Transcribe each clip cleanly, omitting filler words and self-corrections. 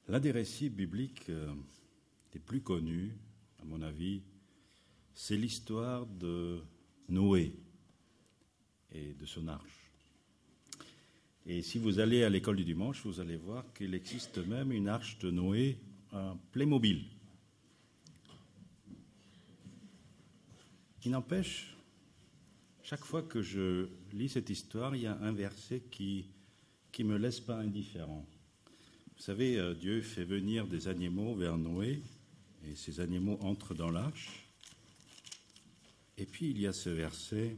L'un des récits bibliques les plus connus, à mon avis, c'est l'histoire de Noé et de son arche. Et si vous allez à l'école du dimanche, vous allez voir qu'il existe même une arche de Noé, un Playmobil. Il n'empêche, chaque fois que je lis cette histoire, il y a un verset qui ne me laisse pas indifférent. Vous savez, Dieu fait venir des animaux vers Noé, et ces animaux entrent dans l'arche. Et puis il y a ce verset.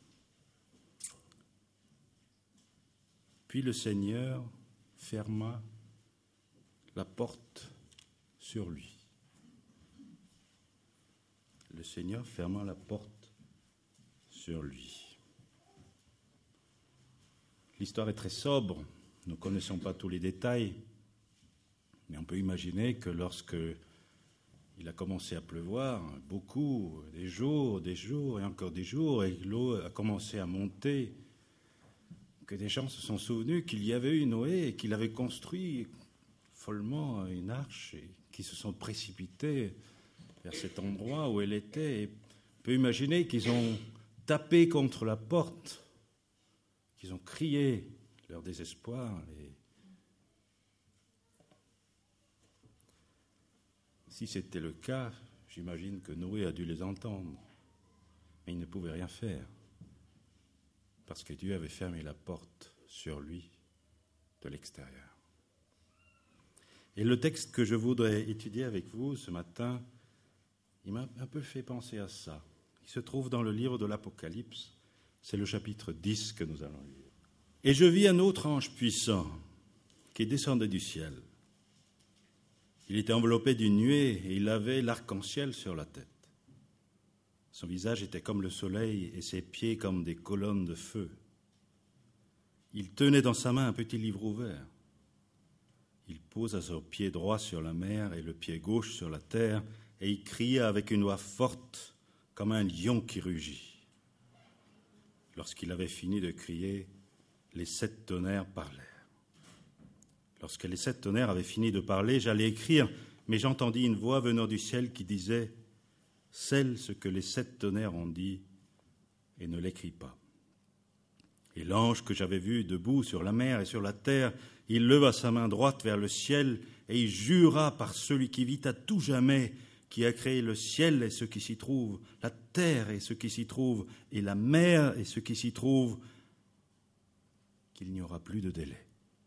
Puis le Seigneur ferma la porte sur lui. Le Seigneur ferma la porte sur lui. L'histoire est très sobre, nous ne connaissons pas tous les détails, mais on peut imaginer que lorsque il a commencé à pleuvoir, beaucoup, des jours et encore des jours, et l'eau a commencé à monter, que des gens se sont souvenus qu'il y avait eu Noé et qu'il avait construit follement une arche et qui se sont précipités vers cet endroit où elle était. Et on peut imaginer qu'ils ont tapé contre la porte, qu'ils ont crié leur désespoir. Et si c'était le cas, j'imagine que Noé a dû les entendre, mais il ne pouvait rien faire, parce que Dieu avait fermé la porte sur lui de l'extérieur. Et le texte que je voudrais étudier avec vous ce matin, il m'a un peu fait penser à ça. Il se trouve dans le livre de l'Apocalypse, c'est le chapitre 10 que nous allons lire. Et je vis un autre ange puissant qui descendait du ciel. Il était enveloppé d'une nuée et il avait l'arc-en-ciel sur la tête. Son visage était comme le soleil et ses pieds comme des colonnes de feu. Il tenait dans sa main un petit livre ouvert. Il posa son pied droit sur la mer et le pied gauche sur la terre, et il cria avec une voix forte comme un lion qui rugit. Lorsqu'il avait fini de crier, les 7 tonnerres parlèrent. Lorsque les 7 tonnerres avaient fini de parler, j'allais écrire, mais j'entendis une voix venant du ciel qui disait « Scelle ce que les 7 tonnerres ont dit et ne l'écris pas. » Et l'ange que j'avais vu debout sur la mer et sur la terre, il leva sa main droite vers le ciel et il jura par celui qui vit à tout jamais, qui a créé le ciel et ce qui s'y trouve, la terre et ce qui s'y trouve, et la mer et ce qui s'y trouve, qu'il n'y aura plus de délai.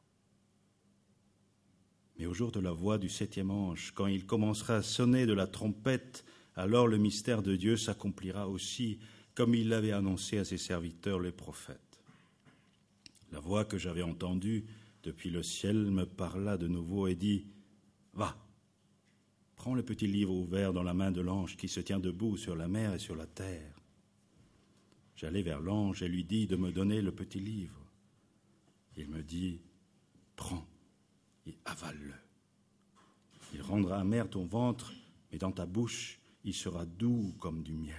Mais au jour de la voix du 7e ange, quand il commencera à sonner de la trompette, alors le mystère de Dieu s'accomplira aussi, comme il l'avait annoncé à ses serviteurs les prophètes. La voix que j'avais entendue depuis le ciel me parla de nouveau et dit « Va, prends le petit livre ouvert dans la main de l'ange qui se tient debout sur la mer et sur la terre. » J'allai vers l'ange et lui dis de me donner le petit livre. Il me dit « Prends et avale-le. Il rendra amer ton ventre, mais dans ta bouche, il sera doux comme du miel. »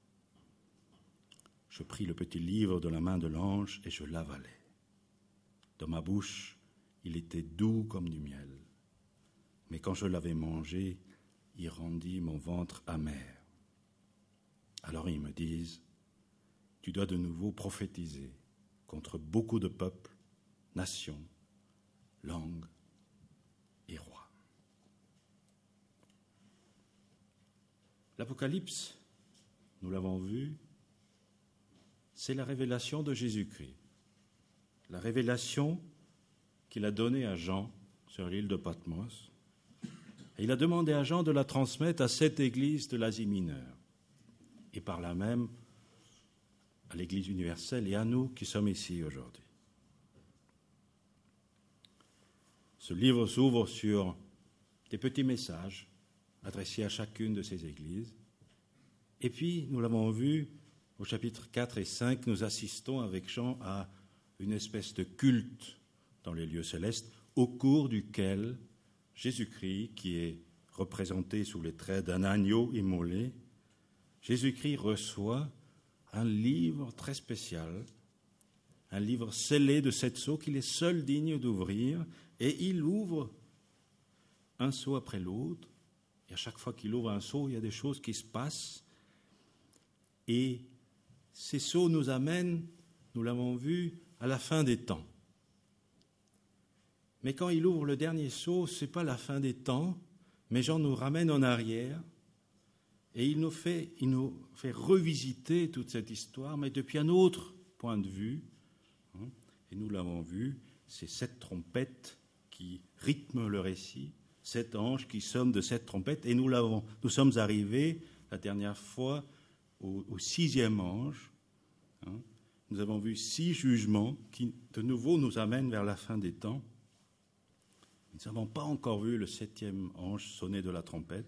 Je pris le petit livre de la main de l'ange et je l'avalai. Dans ma bouche, il était doux comme du miel. Mais quand je l'avais mangé, il rendit mon ventre amer. Alors ils me disent, tu dois de nouveau prophétiser contre beaucoup de peuples, nations, langues et rois. L'Apocalypse, nous l'avons vu, c'est la révélation de Jésus-Christ. La révélation qu'il a donnée à Jean sur l'île de Patmos. Et il a demandé à Jean de la transmettre à cette église de l'Asie mineure. Et par là même à l'église universelle et à nous qui sommes ici aujourd'hui. Ce livre s'ouvre sur des petits messages adressés à chacune de ces églises. Et puis, nous l'avons vu, au chapitre 4 et 5, nous assistons avec Jean à une espèce de culte dans les lieux célestes, au cours duquel Jésus-Christ, qui est représenté sous les traits d'un agneau immolé, Jésus-Christ reçoit un livre très spécial, un livre scellé de 7 sceaux qu'il est seul digne d'ouvrir, et il ouvre un sceau après l'autre. Et à chaque fois qu'il ouvre un sceau, il y a des choses qui se passent. Et ces sceaux nous amènent, nous l'avons vu, à la fin des temps. Mais quand il ouvre le dernier sceau, ce n'est pas la fin des temps, mais Jean nous ramène en arrière et il nous fait revisiter toute cette histoire, mais depuis un autre point de vue. Et nous l'avons vu, c'est 7 trompettes qui rythment le récit, 7 anges qui sonnent de 7 trompettes, et nous sommes arrivés la dernière fois au 6e ange. Nous avons vu 6 jugements qui, de nouveau, nous amènent vers la fin des temps. Nous n'avons pas encore vu le 7e ange sonner de la trompette.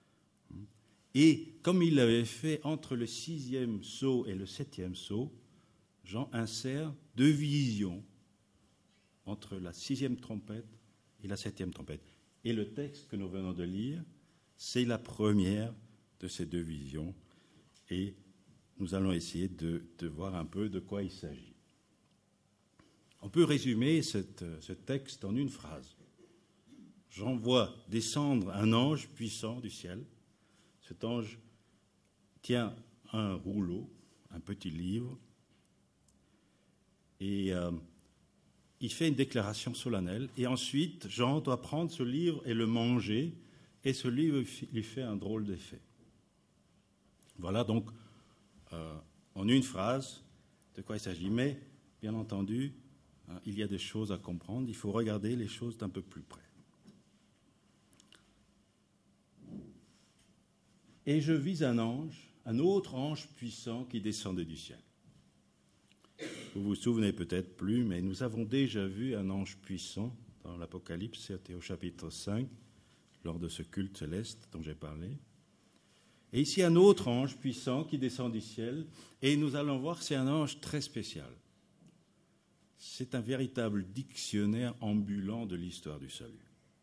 Et comme il l'avait fait entre le 6e sceau et le 7e sceau, Jean insère 2 visions entre la 6e trompette et la 7e trompette. Et le texte que nous venons de lire, c'est la première de ces 2 visions. Et nous allons essayer de voir un peu de quoi il s'agit. On peut résumer ce texte en une phrase. Jean voit descendre un ange puissant du ciel. Cet ange tient un rouleau, un petit livre, et il fait une déclaration solennelle. Et ensuite, Jean doit prendre ce livre et le manger, et ce livre lui fait un drôle d'effet. Voilà donc, en une phrase, de quoi il s'agit. Mais, bien entendu, il y a des choses à comprendre. Il faut regarder les choses d'un peu plus près. Et je vis un autre ange puissant qui descendait du ciel. Vous vous souvenez peut-être plus, mais nous avons déjà vu un ange puissant dans l'Apocalypse, c'était au chapitre 5, lors de ce culte céleste dont j'ai parlé. Et ici, un autre ange puissant qui descend du ciel, et nous allons voir que c'est un ange très spécial. C'est un véritable dictionnaire ambulant de l'histoire du salut.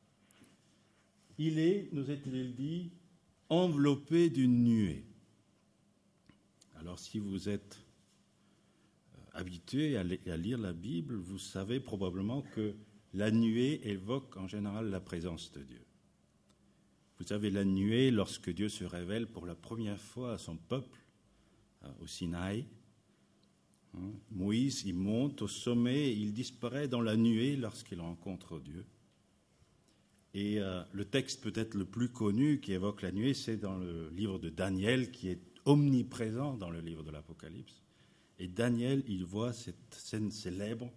Il est, nous est-il dit, enveloppé d'une nuée. Alors, si vous êtes habitué à lire la Bible, vous savez probablement que la nuée évoque en général la présence de Dieu. Vous avez la nuée lorsque Dieu se révèle pour la première fois à son peuple, au Sinaï. Moïse, il monte au sommet, il disparaît dans la nuée lorsqu'il rencontre Dieu. Et le texte peut-être le plus connu qui évoque la nuée, c'est dans le livre de Daniel, qui est omniprésent dans le livre de l'Apocalypse. Et Daniel, il voit cette scène célèbre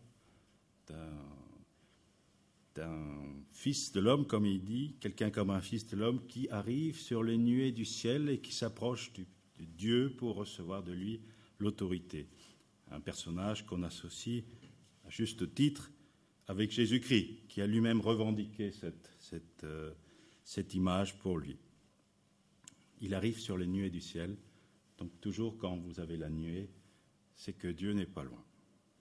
d'un fils de l'homme, comme il dit, quelqu'un comme un fils de l'homme qui arrive sur les nuées du ciel et qui s'approche de Dieu pour recevoir de lui l'autorité. Un personnage qu'on associe à juste titre avec Jésus-Christ, qui a lui-même revendiqué cette image pour lui. Il arrive sur les nuées du ciel, donc toujours quand vous avez la nuée, c'est que Dieu n'est pas loin.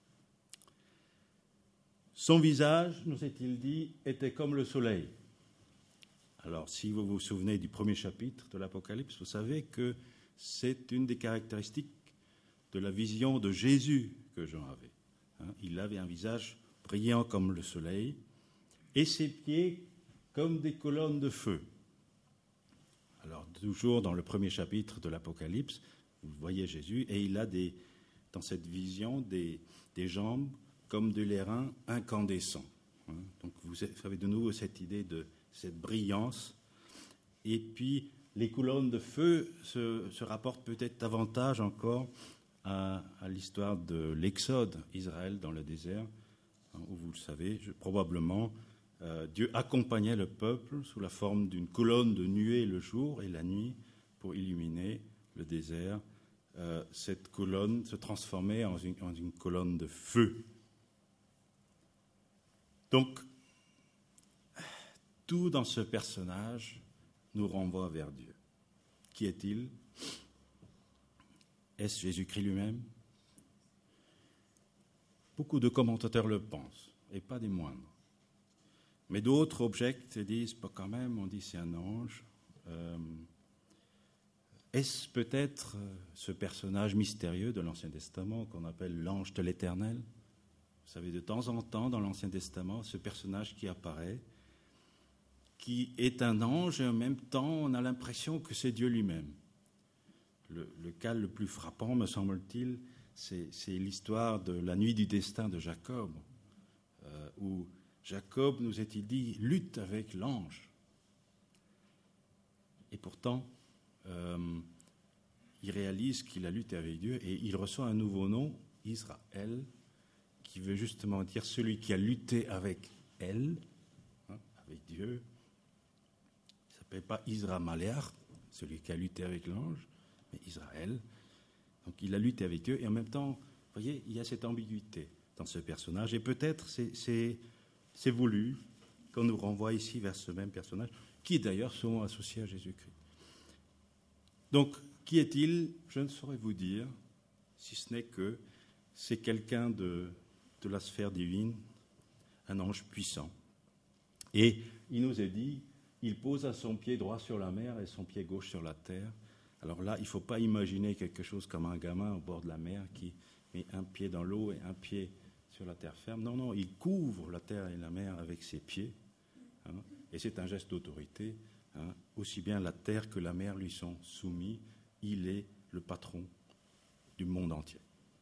Son visage, nous est-il dit, était comme le soleil. Alors, si vous vous souvenez du premier chapitre de l'Apocalypse, vous savez que c'est une des caractéristiques de la vision de Jésus que Jean avait. Il avait un visage brillant comme le soleil et ses pieds comme des colonnes de feu. Alors, toujours dans le premier chapitre de l'Apocalypse, vous voyez Jésus et il a dans cette vision des jambes comme de l'airain incandescent. Donc vous avez de nouveau cette idée de cette brillance. Et puis les colonnes de feu se rapportent peut-être davantage encore à l'histoire de l'Exode, Israël dans le désert, où vous le savez, probablement Dieu accompagnait le peuple sous la forme d'une colonne de nuée le jour et la nuit pour illuminer le désert. Cette colonne se transformait en une colonne de feu. Donc, tout dans ce personnage nous renvoie vers Dieu. Qui est-il? Est-ce Jésus-Christ lui-même? Beaucoup de commentateurs le pensent, et pas des moindres. Mais d'autres objectent et disent, pas quand même, on dit c'est un ange. Est-ce peut-être ce personnage mystérieux de l'Ancien Testament qu'on appelle l'ange de l'Éternel? Vous savez, de temps en temps, dans l'Ancien Testament, ce personnage qui apparaît, qui est un ange et en même temps on a l'impression que c'est Dieu lui-même. Le cas le plus frappant, me semble-t-il, c'est l'histoire de la nuit du destin de Jacob, où Jacob, nous est-il dit, lutte avec l'ange. Et pourtant, il réalise qu'il a lutté avec Dieu et il reçoit un nouveau nom, Israël, qui veut justement dire celui qui a lutté avec elle, avec Dieu. Il ne s'appelle pas Israël, celui qui a lutté avec l'ange, mais Israël. Donc il a lutté avec Dieu et en même temps, vous voyez, il y a cette ambiguïté dans ce personnage. Et peut-être c'est voulu qu'on nous renvoie ici vers ce même personnage, qui est d'ailleurs souvent associé à Jésus-Christ. Donc, qui est-il? Je ne saurais vous dire, si ce n'est que c'est quelqu'un de la sphère divine, un ange puissant. Et il nous est dit, il posa son pied droit sur la mer et son pied gauche sur la terre. Alors là, il ne faut pas imaginer quelque chose comme un gamin au bord de la mer qui met un pied dans l'eau et un pied sur la terre ferme. Non, non, il couvre la terre et la mer avec ses pieds. Et c'est un geste d'autorité. Aussi bien la terre que la mer lui sont soumis. Il est le patron du monde entier.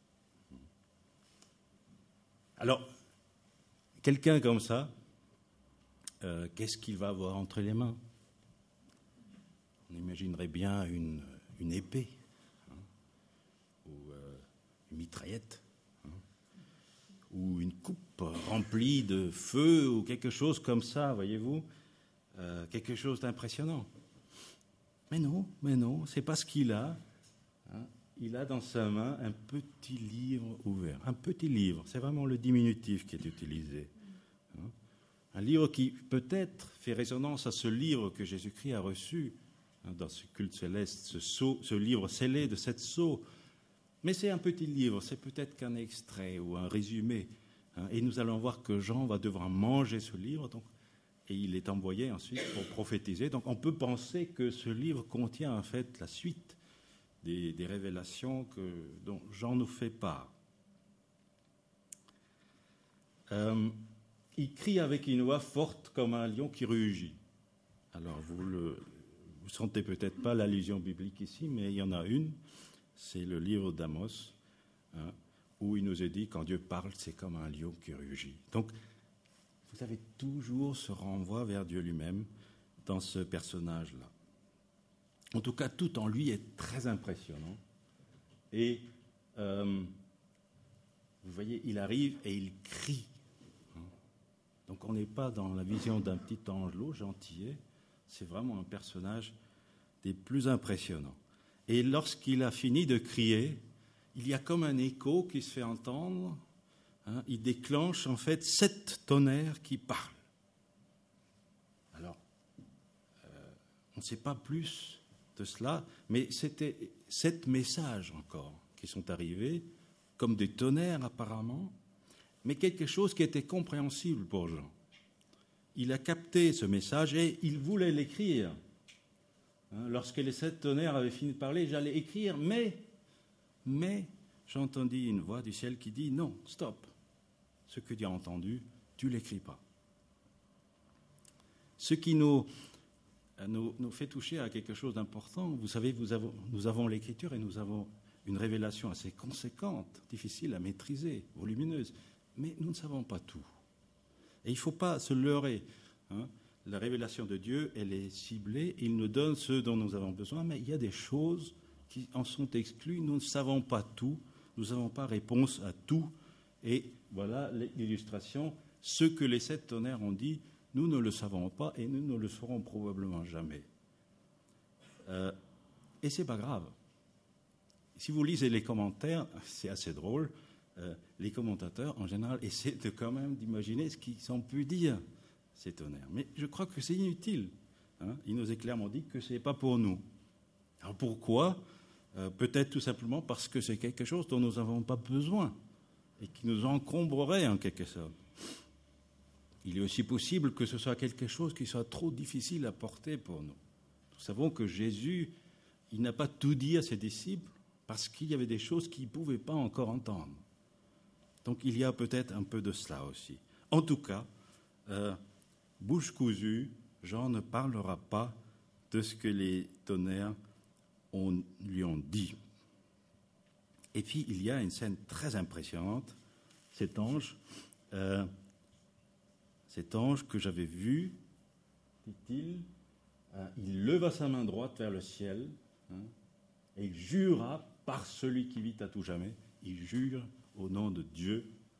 Alors, quelqu'un comme ça, qu'est-ce qu'il va avoir entre les mains? On imaginerait bien une épée, ou une mitraillette, ou une coupe remplie de feu, ou quelque chose comme ça, voyez-vous, quelque chose d'impressionnant. Mais non, c'est pas ce qu'il a. Il a dans sa main un petit livre ouvert. Un petit livre, c'est vraiment le diminutif qui est utilisé. Un livre qui peut-être fait résonance à ce livre que Jésus-Christ a reçu dans ce culte céleste, ce livre scellé de 7 sceaux. Mais c'est un petit livre, c'est peut-être qu'un extrait ou un résumé. Et nous allons voir que Jean va devoir manger ce livre, et il est envoyé ensuite pour prophétiser. Donc on peut penser que ce livre contient en fait la suite des révélations dont Jean nous fait part. Il crie avec une voix forte comme un lion qui rugit. Alors vous sentez peut-être pas l'allusion biblique ici, mais il y en a une, c'est le livre d'Amos, où il nous est dit, quand Dieu parle, c'est comme un lion qui rugit. Donc, vous avez toujours ce renvoi vers Dieu lui-même dans ce personnage-là. En tout cas, tout en lui est très impressionnant. Et vous voyez, il arrive et il crie. Donc on n'est pas dans la vision d'un petit angelot gentillet, c'est vraiment un personnage des plus impressionnants. Et lorsqu'il a fini de crier, il y a comme un écho qui se fait entendre. Il déclenche en fait 7 tonnerres qui parlent. Alors, on ne sait pas plus de cela, mais c'était 7 messages encore qui sont arrivés, comme des tonnerres apparemment, mais quelque chose qui était compréhensible pour Jean. Il a capté ce message et il voulait l'écrire. Lorsque les 7 tonnerres avaient fini de parler, j'allais écrire, mais j'entendis une voix du ciel qui dit « Non, stop, ce que tu as entendu, tu ne l'écris pas. » Ce qui nous fait toucher à quelque chose d'important. Vous savez, nous avons l'Écriture et nous avons une révélation assez conséquente, difficile à maîtriser, volumineuse, mais nous ne savons pas tout. Et il ne faut pas se leurrer. La révélation de Dieu, elle est ciblée, il nous donne ce dont nous avons besoin, mais il y a des choses qui en sont exclues, nous ne savons pas tout, nous n'avons pas réponse à tout. Et voilà l'illustration, ce que les 7 tonnerres ont dit, nous ne le savons pas et nous ne le saurons probablement jamais. Et ce n'est pas grave. Si vous lisez les commentaires, c'est assez drôle, les commentateurs, en général, essaient de quand même d'imaginer ce qu'ils ont pu dire, ces tonnerres. Mais je crois que c'est inutile. Il nous est clairement dit que ce n'est pas pour nous. Alors pourquoi ? Peut-être tout simplement parce que c'est quelque chose dont nous n'avons pas besoin et qui nous encombrerait en quelque sorte. Il est aussi possible que ce soit quelque chose qui soit trop difficile à porter pour nous. Nous savons que Jésus, il n'a pas tout dit à ses disciples parce qu'il y avait des choses qu'ils ne pouvaient pas encore entendre. Donc il y a peut-être un peu de cela aussi. En tout cas, bouche cousue, Jean ne parlera pas de ce que les tonnerres lui ont dit. Et puis, il y a une scène très impressionnante. Cet ange que j'avais vu, dit-il, il leva sa main droite vers le ciel, et il jura par celui qui vit à tout jamais, il jure au nom de Dieu,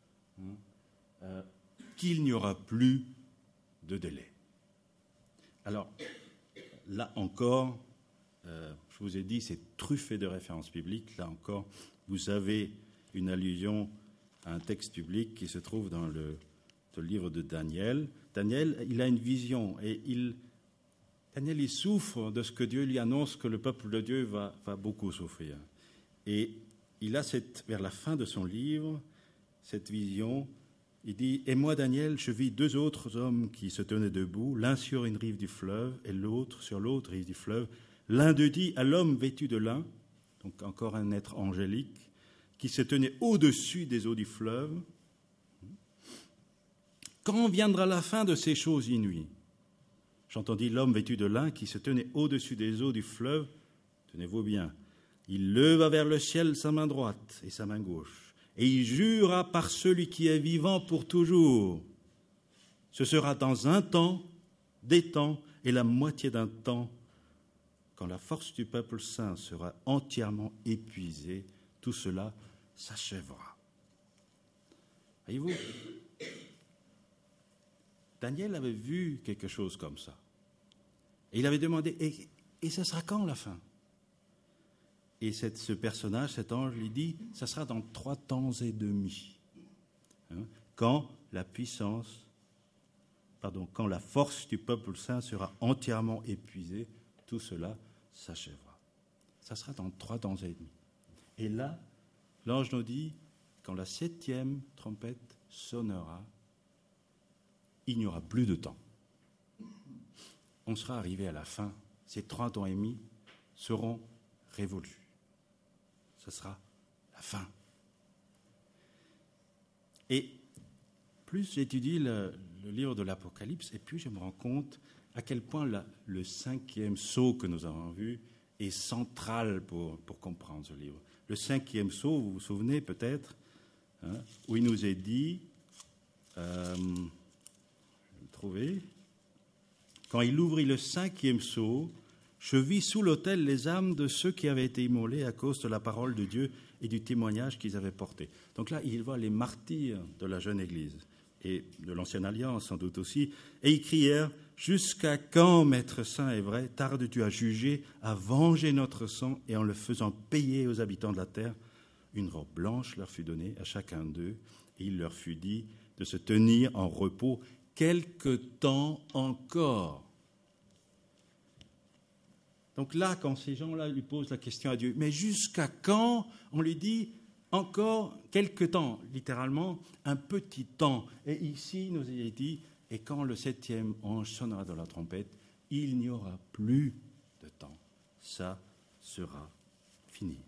qu'il n'y aura plus de délai. Alors, là encore, je vous ai dit, c'est truffé de références bibliques. Là encore, vous avez une allusion à un texte biblique qui se trouve dans le livre de Daniel. Daniel, il a une vision et Daniel, il souffre de ce que Dieu lui annonce, que le peuple de Dieu va beaucoup souffrir. Et il a vers la fin de son livre, cette vision. Il dit « Et moi, Daniel, je vis deux autres hommes qui se tenaient debout, l'un sur une rive du fleuve et l'autre sur l'autre rive du fleuve. L'un d'eux dit à l'homme vêtu de lin, donc encore un être angélique, qui se tenait au-dessus des eaux du fleuve, quand viendra la fin de ces choses inouïes ?» J'entendis l'homme vêtu de lin qui se tenait au-dessus des eaux du fleuve. Tenez-vous bien. Il leva vers le ciel sa main droite et sa main gauche, et il jura par celui qui est vivant pour toujours. Ce sera dans un temps, des temps et la moitié d'un temps, quand la force du peuple saint sera entièrement épuisée, tout cela s'achèvera. Voyez-vous, Daniel avait vu quelque chose comme ça. Et il avait demandé, et ça sera quand la fin ? Et ce personnage, cet ange, lui dit, ça sera dans 3 temps et demi. Quand la force du peuple saint sera entièrement épuisée, tout cela s'achèvera. Ça sera dans 3 temps et demi. Et là, l'ange nous dit, quand la 7e trompette sonnera, il n'y aura plus de temps. On sera arrivé à la fin. Ces 30 ans et demi seront révolus. Ce sera la fin. Et plus j'étudie le livre de l'Apocalypse, et plus je me rends compte à quel point le 5e sceau que nous avons vu est central pour comprendre ce livre. Le 5e sceau, vous vous souvenez peut-être, où il nous est dit, je vais le trouver, quand il ouvrit le 5e sceau, je vis sous l'autel les âmes de ceux qui avaient été immolés à cause de la parole de Dieu et du témoignage qu'ils avaient porté. Donc là, il voit les martyrs de la jeune Église et de l'Ancienne Alliance sans doute aussi, et ils crièrent « Jusqu'à quand, Maître saint et vrai, tardes-tu à juger, à venger notre sang et en le faisant payer aux habitants de la terre ?» Une robe blanche leur fut donnée à chacun d'eux, et il leur fut dit de se tenir en repos quelque temps encore. Donc là, quand ces gens-là lui posent la question à Dieu, mais jusqu'à quand? On lui dit encore quelque temps, littéralement un petit temps. Et ici, nous il est dit, et quand le 7e ange sonnera de la trompette, il n'y aura plus de temps. Ça sera fini.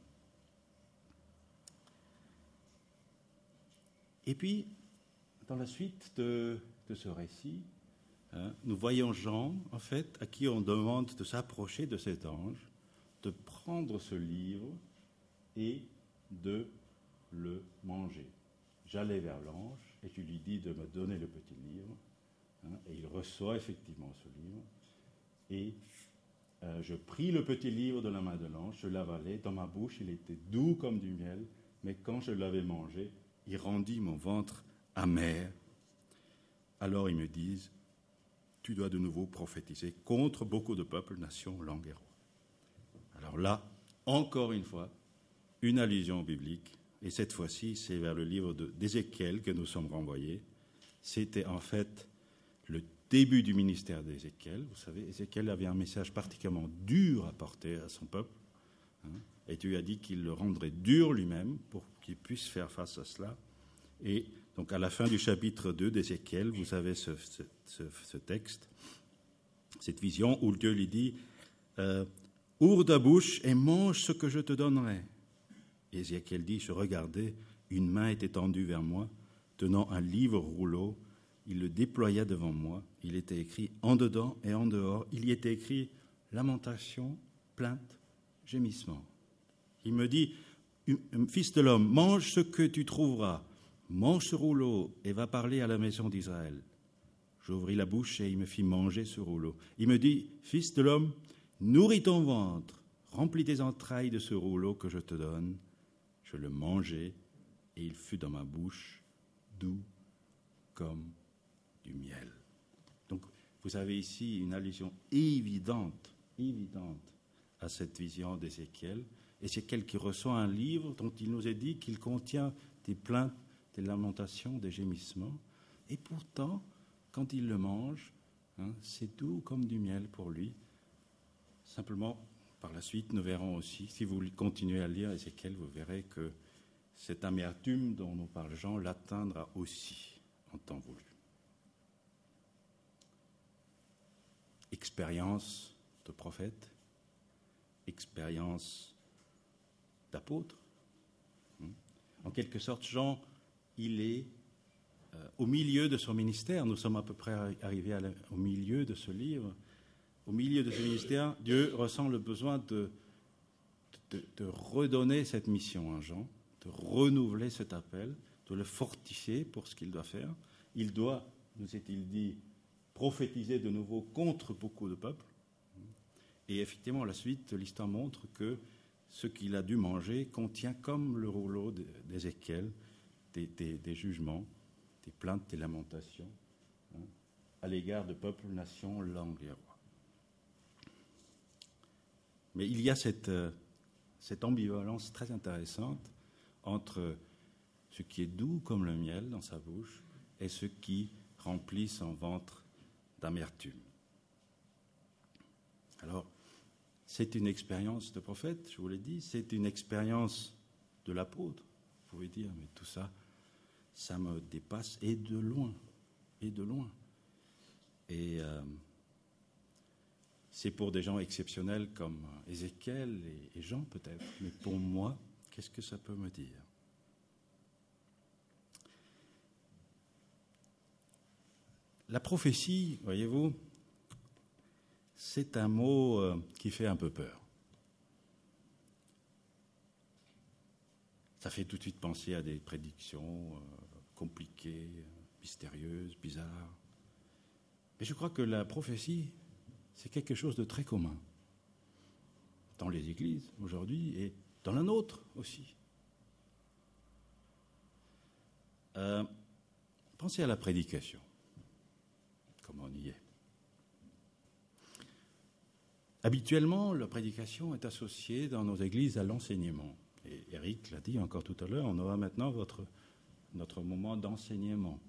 Et puis, dans la suite de ce récit, nous voyons Jean, en fait, à qui on demande de s'approcher de cet ange, de prendre ce livre et de le manger. J'allais vers l'ange et je lui dis de me donner le petit livre, et il reçoit effectivement ce livre, et je pris le petit livre de la main de l'ange, je l'avalai, dans ma bouche il était doux comme du miel, mais quand je l'avais mangé, il rendit mon ventre amer. Alors ils me disent, tu dois de nouveau prophétiser contre beaucoup de peuples, nations, langues et rois. Alors là, encore une fois, une allusion biblique, et cette fois-ci, c'est vers le livre d'Ézéchiel que nous sommes renvoyés. C'était en fait le début du ministère d'Ézéchiel. Vous savez, Ézéchiel avait un message particulièrement dur à porter à son peuple, et Dieu a dit qu'il le rendrait dur lui-même pour qu'il puisse faire face à cela. Et donc à la fin du chapitre 2 d'Ézéchiel, vous avez ce texte, cette vision où Dieu lui dit « Ouvre ta bouche et mange ce que je te donnerai. » Ézéchiel dit « Je regardais, une main était tendue vers moi, tenant un livre rouleau. il le déploya devant moi. Il était écrit en dedans et en dehors. Il y était écrit lamentation, plainte, gémissement. Il me dit, fils de l'homme, mange ce que tu trouveras, mange ce rouleau et va parler à la maison d'Israël. J'ouvris la bouche et il me fit manger ce rouleau. Il me dit, fils de l'homme, nourris ton ventre, remplis tes entrailles de ce rouleau que je te donne. Je le mangeai et il fut dans ma bouche doux comme du miel. Donc, vous avez ici une allusion évidente à cette vision d'Ézéchiel. Ézéchiel qui reçoit un livre dont il nous est dit qu'il contient des plaintes, des lamentations, des gémissements. Et pourtant, quand il le mange, c'est doux comme du miel pour lui. Simplement, par la suite, nous verrons aussi, si vous continuez à lire Ézéchiel, vous verrez que cette amertume dont nous parle Jean l'atteindra aussi en temps voulu. Expérience de prophète, expérience d'apôtre. En quelque sorte, Jean, il est au milieu de son ministère. Nous sommes à peu près arrivés au milieu de ce livre. Au milieu de ce ministère, Dieu ressent le besoin de redonner cette mission à Jean, de renouveler cet appel, de le fortifier pour ce qu'il doit faire. Il doit, nous est-il dit, prophétiser de nouveau contre beaucoup de peuples. Et effectivement, la suite de l'histoire montre que ce qu'il a dû manger contient, comme le rouleau d'Ézéchiel, des jugements, des plaintes, des lamentations à l'égard de peuples, nations, langues et rois. Mais il y a cette ambivalence très intéressante entre ce qui est doux comme le miel dans sa bouche et ce qui remplit son ventre d'amertume. Alors, c'est une expérience de prophète, je vous l'ai dit, c'est une expérience de l'apôtre. Vous pouvez dire, mais tout ça, ça me dépasse, et de loin, et de loin. Et c'est pour des gens exceptionnels comme Ézéchiel et Jean peut-être, mais pour moi, qu'est-ce que ça peut me dire ? La prophétie, voyez-vous, c'est un mot qui fait un peu peur. Ça fait tout de suite penser à des prédictions compliquées, mystérieuses, bizarres. Mais je crois que la prophétie, c'est quelque chose de très commun dans les églises aujourd'hui et dans la nôtre aussi. Pensez à la prédication, comme on y est. Habituellement, la prédication est associée dans nos églises à l'enseignement. Et Eric l'a dit encore tout à l'heure, on aura maintenant notre moment d'enseignement.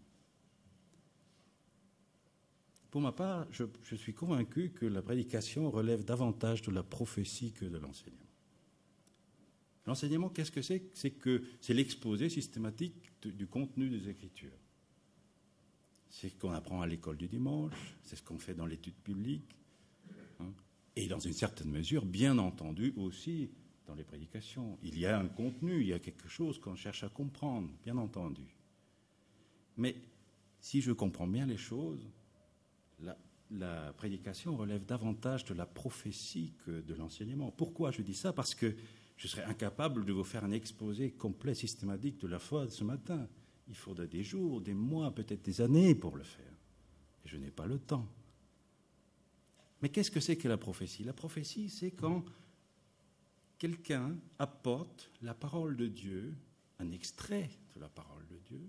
Pour ma part, je suis convaincu que la prédication relève davantage de la prophétie que de l'enseignement. L'enseignement, qu'est-ce que c'est ? C'est l'exposé systématique du contenu des Écritures. C'est ce qu'on apprend à l'école du dimanche, c'est ce qu'on fait dans l'étude biblique, et dans une certaine mesure, bien entendu aussi, dans les prédications. Il y a un contenu, il y a quelque chose qu'on cherche à comprendre, bien entendu. Mais si je comprends bien les choses, la prédication relève davantage de la prophétie que de l'enseignement. Pourquoi je dis ça ? Parce que je serais incapable de vous faire un exposé complet, systématique de la foi ce matin. Il faudrait des jours, des mois, peut-être des années pour le faire. Et je n'ai pas le temps. Mais qu'est-ce que c'est que la prophétie ? La prophétie, c'est quand quelqu'un apporte la parole de Dieu, un extrait de la parole de Dieu,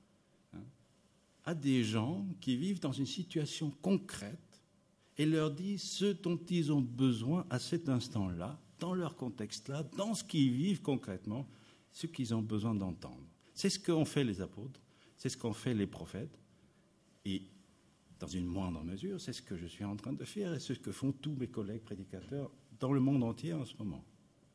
à des gens qui vivent dans une situation concrète et leur dit ce dont ils ont besoin à cet instant-là, dans leur contexte-là, dans ce qu'ils vivent concrètement, ce qu'ils ont besoin d'entendre. C'est ce qu'ont fait les apôtres, c'est ce qu'ont fait les prophètes, et dans une moindre mesure, c'est ce que je suis en train de faire et c'est ce que font tous mes collègues prédicateurs dans le monde entier en ce moment.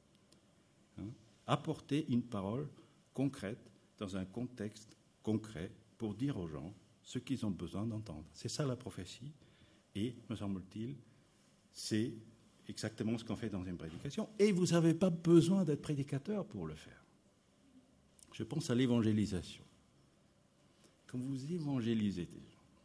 Apporter une parole concrète dans un contexte concret pour dire aux gens ce qu'ils ont besoin d'entendre. C'est ça la prophétie et, me semble-t-il, c'est exactement ce qu'on fait dans une prédication. Et vous n'avez pas besoin d'être prédicateur pour le faire. Je pense à l'évangélisation. Quand vous évangélisez des gens,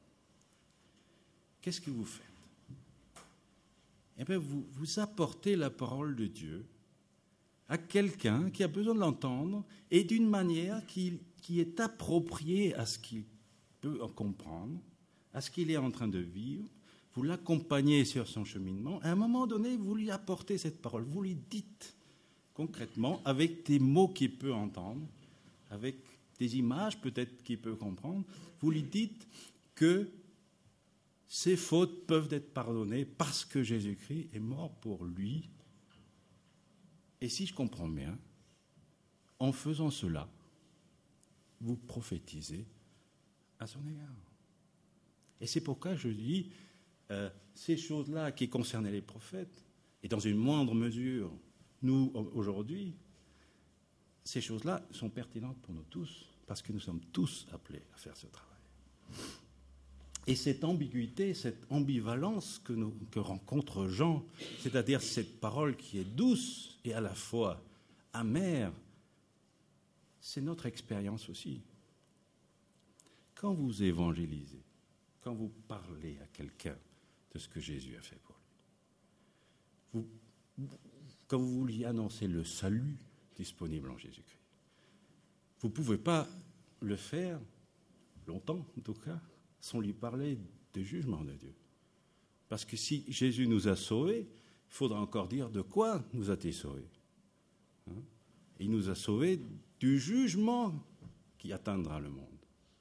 qu'est-ce que vous faites? Eh bien, vous apportez la parole de Dieu à quelqu'un qui a besoin de l'entendre et d'une manière qui est appropriée à ce qu'il peut en comprendre, à ce qu'il est en train de vivre. Vous l'accompagnez sur son cheminement. À un moment donné, vous lui apportez cette parole. Vous lui dites concrètement, avec des mots qu'il peut entendre, avec des images peut-être qu'il peut comprendre, vous lui dites que ses fautes peuvent être pardonnées parce que Jésus-Christ est mort pour lui. Et si je comprends bien, en faisant cela, vous prophétisez à son égard. Et c'est pourquoi je dis, ces choses-là qui concernaient les prophètes, et dans une moindre mesure, nous, aujourd'hui, ces choses-là sont pertinentes pour nous tous, parce que nous sommes tous appelés à faire ce travail. Et cette ambiguïté, cette ambivalence que rencontre Jean, c'est-à-dire cette parole qui est douce et à la fois amère, c'est notre expérience aussi. Quand vous évangélisez, quand vous parlez à quelqu'un de ce que Jésus a fait pour lui, quand vous lui annoncez le salut disponible en Jésus-Christ, vous ne pouvez pas le faire longtemps, en tout cas, sans lui parler du jugement de Dieu. Parce que si Jésus nous a sauvés, il faudra encore dire de quoi nous a-t-il sauvés. Il nous a sauvés du jugement qui atteindra le monde.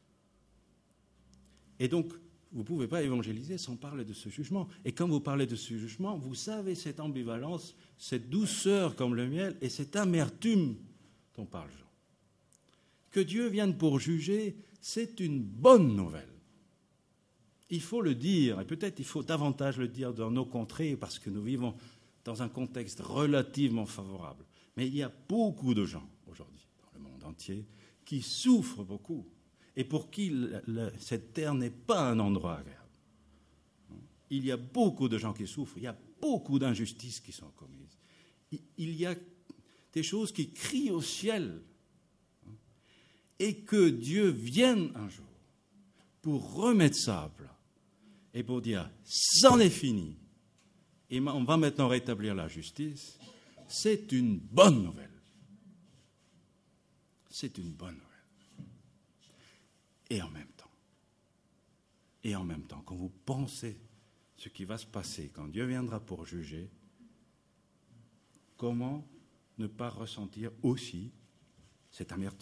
Et donc, vous ne pouvez pas évangéliser sans parler de ce jugement. Et quand vous parlez de ce jugement, vous savez cette ambivalence, cette douceur comme le miel et cette amertume dont parle Jean. Que Dieu vienne pour juger, c'est une bonne nouvelle. Il faut le dire, et peut-être il faut davantage le dire dans nos contrées, parce que nous vivons dans un contexte relativement favorable. Mais il y a beaucoup de gens aujourd'hui, dans le monde entier, qui souffrent beaucoup, et pour qui cette terre n'est pas un endroit agréable. Il y a beaucoup de gens qui souffrent, il y a beaucoup d'injustices qui sont commises. Il y a des choses qui crient au ciel, et que Dieu vienne un jour pour remettre ça à plat et pour dire « c'en est fini » et on va maintenant rétablir la justice, c'est une bonne nouvelle. C'est une bonne nouvelle. Et en même temps, quand vous pensez ce qui va se passer quand Dieu viendra pour juger, comment ne pas ressentir aussi cette amertume ?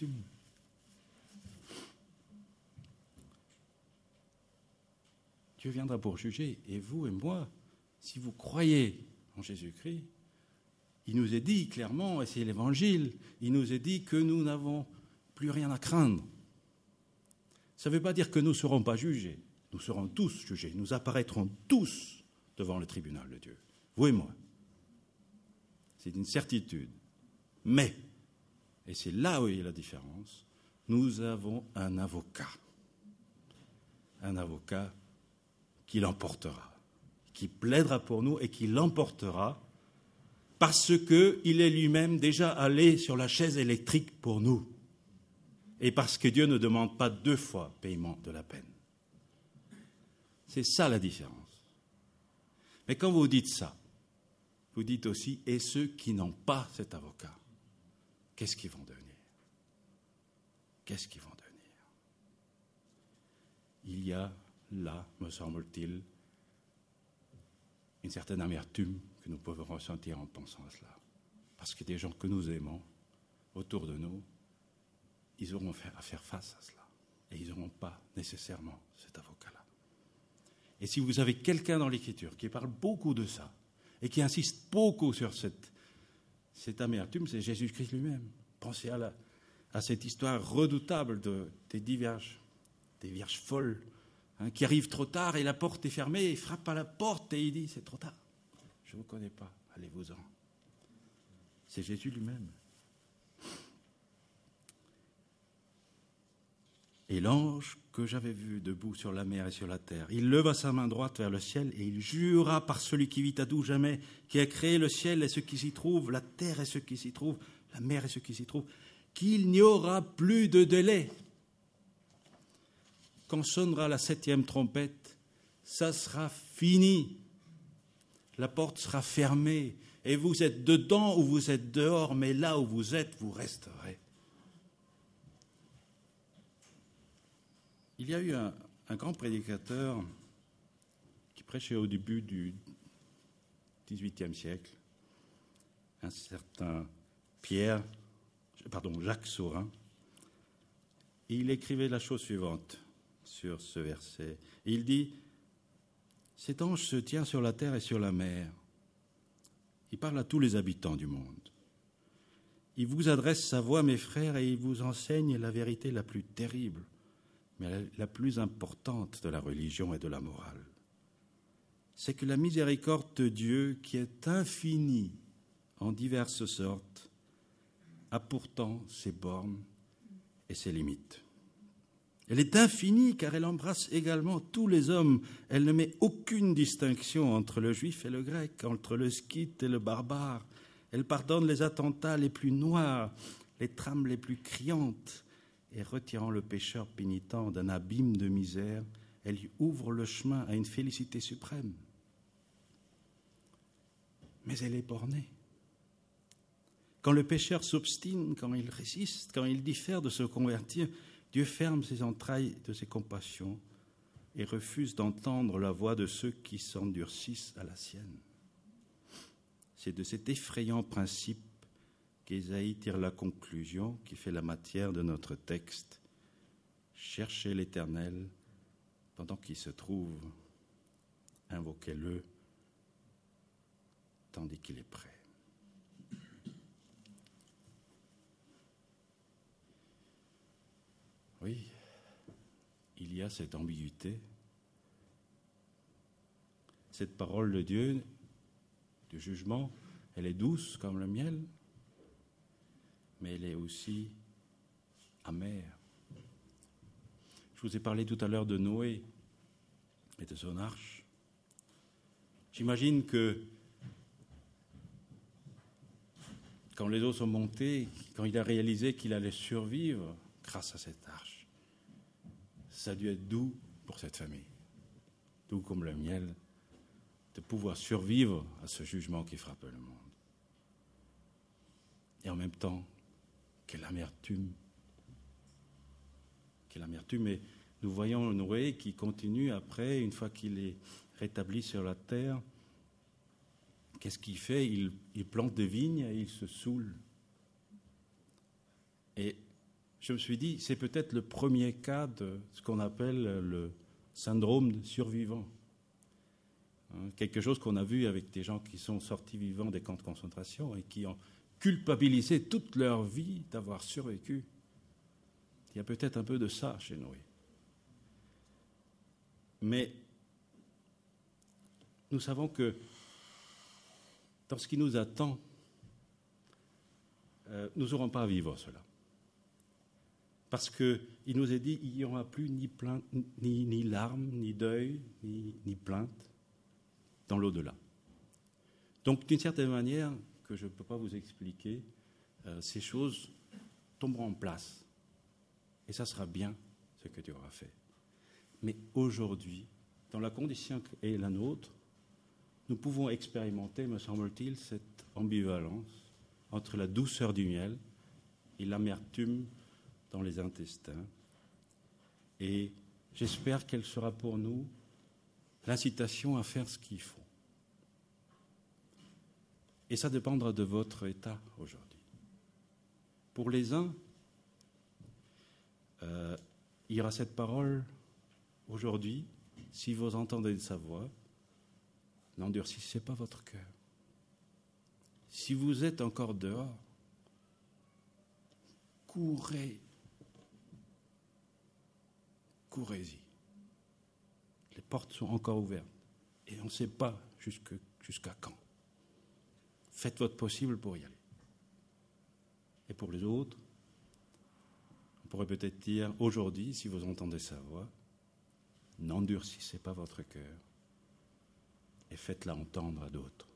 Dieu viendra pour juger, et vous et moi, si vous croyez en Jésus-Christ, il nous est dit clairement, et c'est l'Évangile, il nous est dit que nous n'avons plus rien à craindre. Ça ne veut pas dire que nous ne serons pas jugés, nous serons tous jugés, nous apparaîtrons tous devant le tribunal de Dieu, vous et moi. C'est une certitude. Mais, et c'est là où il y a la différence, nous avons un avocat qui l'emportera, qui plaidera pour nous et qui l'emportera parce qu'il est lui-même déjà allé sur la chaise électrique pour nous et parce que Dieu ne demande pas 2 fois paiement de la peine. C'est ça la différence. Mais quand vous dites ça, vous dites aussi, et ceux qui n'ont pas cet avocat, qu'est-ce qu'ils vont devenir ? Qu'est-ce qu'ils vont devenir ? Il y a là, me semble-t-il, une certaine amertume que nous pouvons ressentir en pensant à cela. Parce que des gens que nous aimons, autour de nous, ils auront à faire face à cela. Et ils n'auront pas nécessairement cet avocat-là. Et si vous avez quelqu'un dans l'Écriture qui parle beaucoup de ça, et qui insiste beaucoup sur cette amertume, c'est Jésus-Christ lui-même. Pensez à cette histoire redoutable des 10 vierges, des vierges folles, qui arrive trop tard et la porte est fermée, il frappe à la porte et il dit « c'est trop tard, je ne vous connais pas, allez-vous-en ». C'est Jésus lui-même. Et l'ange que j'avais vu debout sur la mer et sur la terre, il leva sa main droite vers le ciel et il jura par celui qui vit à tout jamais, qui a créé le ciel et ce qui s'y trouve, la terre et ce qui s'y trouve, la mer et ce qui s'y trouve, qu'il n'y aura plus de délai. Quand sonnera la 7e trompette, ça sera fini. La porte sera fermée et vous êtes dedans ou vous êtes dehors, mais là où vous êtes, vous resterez. Il y a eu un grand prédicateur qui prêchait au début du XVIIIe siècle, un certain Jacques Saurin, et il écrivait la chose suivante sur ce verset. Il dit « Cet ange se tient sur la terre et sur la mer. Il parle à tous les habitants du monde. Il vous adresse sa voix, mes frères, et il vous enseigne la vérité la plus terrible, mais la plus importante de la religion et de la morale. C'est que la miséricorde de Dieu, qui est infinie en diverses sortes, a pourtant ses bornes et ses limites. Elle est infinie car elle embrasse également tous les hommes. Elle ne met aucune distinction entre le juif et le grec, entre le scythe et le barbare. Elle pardonne les attentats les plus noirs, les trames les plus criantes, et retirant le pécheur pénitent d'un abîme de misère, elle lui ouvre le chemin à une félicité suprême. Mais elle est bornée. Quand le pécheur s'obstine, quand il résiste, quand il diffère de se convertir, Dieu ferme ses entrailles de ses compassions et refuse d'entendre la voix de ceux qui s'endurcissent à la sienne. C'est de cet effrayant principe qu'Ésaïe tire la conclusion qui fait la matière de notre texte. Cherchez l'Éternel pendant qu'il se trouve, invoquez-le tandis qu'il est prêt. Oui, il y a cette ambiguïté. Cette parole de Dieu, du jugement, elle est douce comme le miel, mais elle est aussi amère. Je vous ai parlé tout à l'heure de Noé et de son arche. J'imagine que quand les eaux sont montées, quand il a réalisé qu'il allait survivre grâce à cette arche, ça a dû être doux pour cette famille, doux comme le miel, de pouvoir survivre à ce jugement qui frappe le monde. Et en même temps, quelle amertume. Quelle amertume. Et nous voyons Noé qui continue après, une fois qu'il est rétabli sur la terre. Qu'est-ce qu'il fait ? Il plante des vignes et il se saoule. Et je me suis dit, c'est peut-être le premier cas de ce qu'on appelle le syndrome de survivant. Quelque chose qu'on a vu avec des gens qui sont sortis vivants des camps de concentration et qui ont culpabilisé toute leur vie d'avoir survécu. Il y a peut-être un peu de ça chez Noé. Mais nous savons que dans ce qui nous attend, nous n'aurons pas à vivre cela. Parce qu'il nous est dit, il n'y aura plus ni plainte, ni larmes, ni deuil, ni plainte dans l'au-delà. Donc, d'une certaine manière, que je ne peux pas vous expliquer, ces choses tomberont en place. Et ça sera bien ce que Dieu aura fait. Mais aujourd'hui, dans la condition qui est la nôtre, nous pouvons expérimenter, me semble-t-il, cette ambivalence entre la douceur du miel et l'amertume dans les intestins. Et j'espère qu'elle sera pour nous l'incitation à faire ce qu'il faut. Et ça dépendra de votre état aujourd'hui. Pour les uns, il y aura cette parole aujourd'hui, si vous entendez sa voix, n'endurcissez pas votre cœur. Si vous êtes encore dehors, courez. Courez-y. Les portes sont encore ouvertes et on ne sait pas jusqu'à quand. Faites votre possible pour y aller. Et pour les autres, on pourrait peut-être dire aujourd'hui, si vous entendez sa voix, n'endurcissez pas votre cœur et faites-la entendre à d'autres.